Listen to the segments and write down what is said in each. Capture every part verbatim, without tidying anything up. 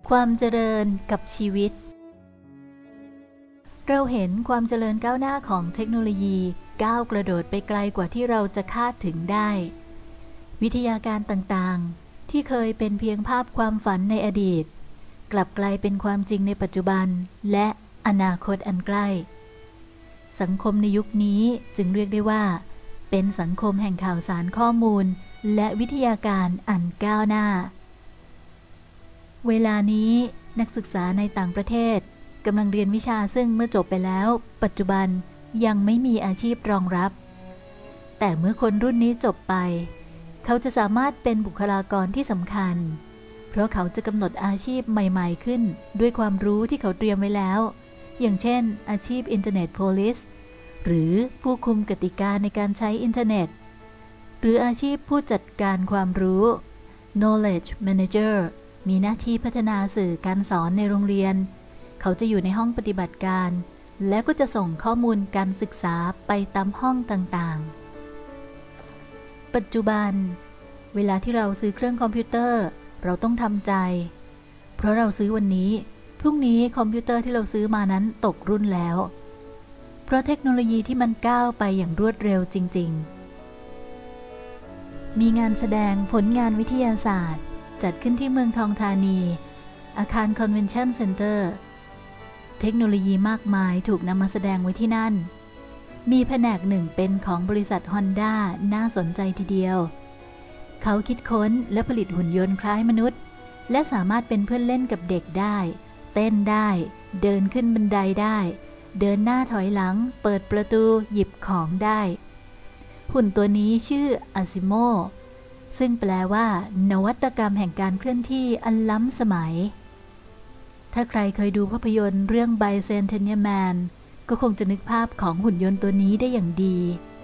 ความเจริญกับชีวิตเราเห็นความเจริญก้าวหน้าของเทคโนโลยีก้าวกระโดดไปไกลกว่าที่เราจะคาดถึงได้วิทยาการต่างๆที่เคยเป็นเพียงภาพความฝันในอดีตกลับกลายเป็นความจริงในปัจจุบันและอนาคตอันใกล้สังคมในยุคนี้จึงเรียกได้ว่าเป็นสังคมแห่งข่าวสารข้อมูลและวิทยาการอันก้าวหน้าเวลานี้นักศึกษาในต่างประเทศกำลังเรียนวิชาซึ่งเมื่อจบไปแล้วปัจจุบันยังไม่มีอาชีพรองรับแต่เมื่อคนรุ่นนี้จบไปเขาจะสามารถเป็นบุคลากรที่สำคัญเพราะเขาจะกำหนดอาชีพใหม่ๆขึ้นด้วยความรู้ที่เขาเตรียมไว้แล้วอย่างเช่นอาชีพอินเทอร์เน็ตโพลิสหรือผู้คุมกติกาในการใช้อินเทอร์เน็ตหรืออาชีพผู้จัดการความรู้ knowledge manager มีหน้าที่พัฒนาสื่อการสอนในโรงเรียนเขาจะอยู่ในห้องปฏิบัติการและก็จะส่งข้อมูลการศึกษาไปตามห้องต่างๆปัจจุบันเวลาที่เราซื้อเครื่องคอมพิวเตอร์เราต้องทำใจเพราะเราซื้อวันนี้พรุ่งนี้คอมพิวเตอร์ที่เราซื้อมานั้นตกรุ่นแล้วเพราะเทคโนโลยีที่มันก้าวไปอย่างรวดเร็วจริงๆมีงานแสดงผลงานวิทยาศาสตร์จัดขึ้นที่เมืองทองธานีอาคารคอนเวนชั่นเซ็นเตอร์เทคโนโลยีมากมายถูกนำมาแสดงไว้ที่นั่นมีแผนกหนึ่งเป็นของบริษัท Honda น่าสนใจทีเดียวเขาคิดค้นและผลิตหุ่นยนต์คล้ายมนุษย์และสามารถเป็นเพื่อนเล่นกับเด็กได้เต้นได้เดินขึ้นบันไดได้เดินหน้าถอยหลังเปิดประตูหยิบของได้หุ่นตัวนี้ชื่ออาซิโมซึ่งแปลว่านวัตกรรมแห่งการเคลื่อนที่อันล้ำสมัยถ้าใครเคยดูภาพยนตร์เรื่อง Bicentennial Man ก็คงจะนึกภาพของหุ่นยนต์ตัวนี้ได้อย่างดี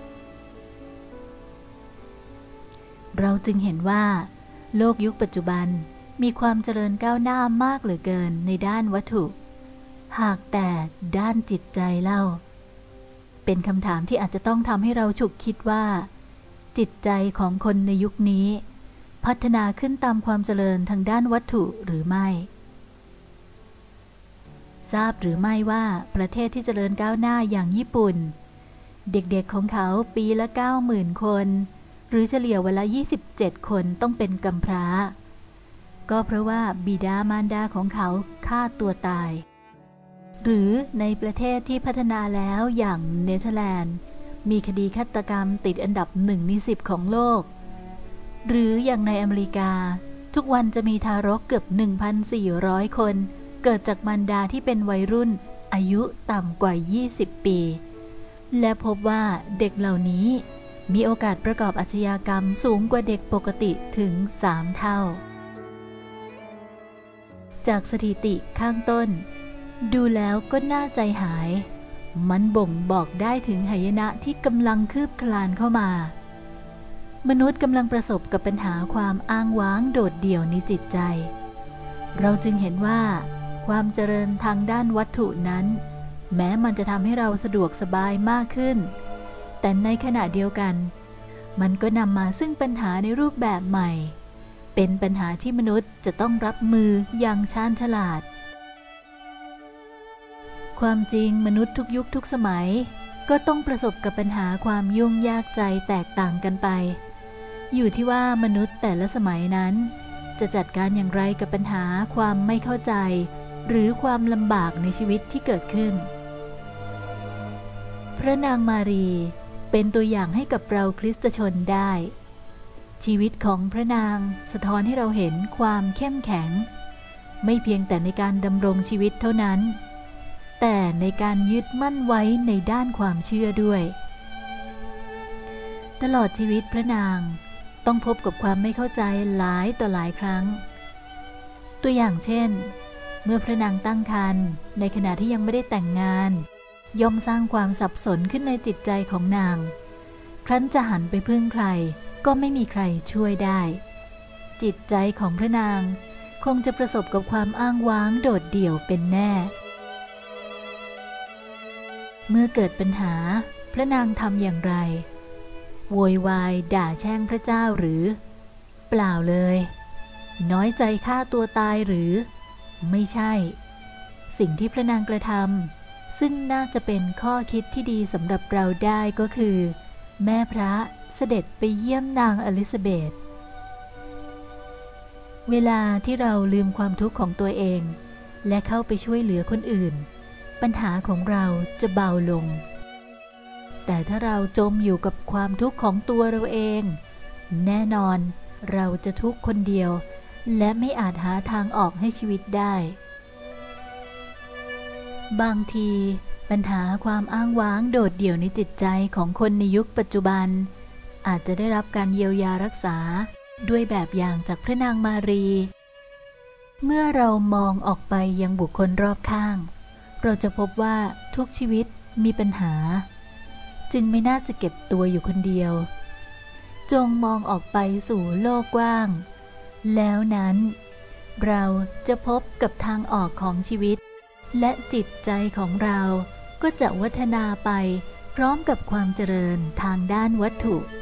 เราจึงเห็นว่าโลกยุคปัจจุบันมีความเจริญก้าวหน้ามากเหลือเกินในด้านวัตถุหากแต่ด้านจิตใจเล่าเป็นคำถามที่อาจจะต้องทำให้เราฉุกคิดว่าจิตใจของคนในยุคนี้พัฒนาขึ้นตามความเจริญทางด้านวัตถุหรือไม่ทราบหรือไม่ว่าประเทศที่เจริญก้าวหน้าอย่างญี่ปุ่นเด็กๆของเขาปีละ เก้าหมื่น คนหรือเฉลี่ยวันละยี่สิบเจ็ดคนต้องเป็นกำพร้าก็เพราะว่าบิดามารดาของเขาฆ่าตัวตายหรือในประเทศที่พัฒนาแล้วอย่างเนเธอร์แลนด์มีคดีฆาตกรรมติดอันดับหนึ่งในสิบของโลกหรืออย่างในอเมริกาทุกวันจะมีทารกเกือบ หนึ่งพันสี่ร้อย คนเกิดจากมารดาที่เป็นวัยรุ่นอายุต่ำกว่ายี่สิบปีและพบว่าเด็กเหล่านี้มีโอกาสประกอบอาชญากรรมสูงกว่าเด็กปกติถึงสามเท่าจากสถิติข้างต้นดูแล้วก็น่าใจหายมันบ่งบอกได้ถึงหายนะที่กำลังคืบคลานเข้ามามนุษย์กำลังประสบกับปัญหาความอ้างว้างโดดเดี่ยวในจิตใจเราจึงเห็นว่าความเจริญทางด้านวัตถุนั้นแม้มันจะทำให้เราสะดวกสบายมากขึ้นแต่ในขณะเดียวกันมันก็นำมาซึ่งปัญหาในรูปแบบใหม่เป็นปัญหาที่มนุษย์จะต้องรับมืออย่างชาญฉลาดความจริงมนุษย์ทุกยุคทุกสมัยก็ต้องประสบกับปัญหาความยุ่งยากใจแตกต่างกันไปอยู่ที่ว่ามนุษย์แต่ละสมัยนั้นจะจัดการอย่างไรกับปัญหาความไม่เข้าใจหรือความลำบากในชีวิตที่เกิดขึ้นพระนางมารีเป็นตัวอย่างให้กับเราคริสตชนได้ชีวิตของพระนางสะท้อนให้เราเห็นความเข้มแข็งไม่เพียงแต่ในการดำรงชีวิตเท่านั้นแต่ในการยึดมั่นไว้ในด้านความเชื่อด้วยตลอดชีวิตพระนางต้องพบกับความไม่เข้าใจหลายต่อหลายครั้งตัวอย่างเช่นเมื่อพระนางตั้งครรภ์ในขณะที่ยังไม่ได้แต่งงานย่อมสร้างความสับสนขึ้นในจิตใจของนางครั้นจะหันไปพึ่งใครก็ไม่มีใครช่วยได้จิตใจของพระนางคงจะประสบกับความอ้างว้างโดดเดี่ยวเป็นแน่เมื่อเกิดปัญหาพระนางทำอย่างไรโวยวายด่าแช่งพระเจ้าหรือเปล่าเลยน้อยใจฆ่าตัวตายหรือไม่ใช่สิ่งที่พระนางกระทำซึ่งน่าจะเป็นข้อคิดที่ดีสำหรับเราได้ก็คือแม่พระเสด็จไปเยี่ยมนางอลิซาเบธเวลาที่เราลืมความทุกข์ของตัวเองและเข้าไปช่วยเหลือคนอื่นปัญหาของเราจะเบาลงแต่ถ้าเราจมอยู่กับความทุกข์ของตัวเราเองแน่นอนเราจะทุกข์คนเดียวและไม่อาจหาทางออกให้ชีวิตได้บางทีปัญหาความอ้างว้างโดดเดี่ยวในจิตใจของคนในยุคปัจจุบันอาจจะได้รับการเยียวยารักษาด้วยแบบอย่างจากพระนางมารีเมื่อเรามองออกไปยังบุคคลรอบข้างเราจะพบว่าทุกชีวิตมีปัญหาจึงไม่น่าจะเก็บตัวอยู่คนเดียวจงมองออกไปสู่โลกกว้างแล้วนั้นเราจะพบกับทางออกของชีวิตและจิตใจของเราก็จะวัฒนาไปพร้อมกับความเจริญทางด้านวัตถุ